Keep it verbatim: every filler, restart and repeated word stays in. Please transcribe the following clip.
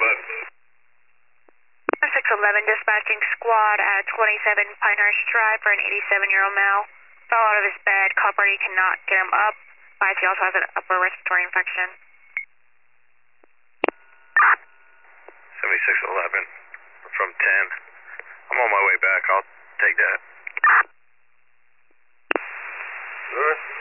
six eleven dispatching squad at twenty-seven Pinehurst Drive for an eighty-seven-year-old male. Fell out of his bed. Call party cannot get him up. Advise he also has an upper respiratory infection. seventy-six eleven from ten. I'm on my way back. I'll take that. Sure.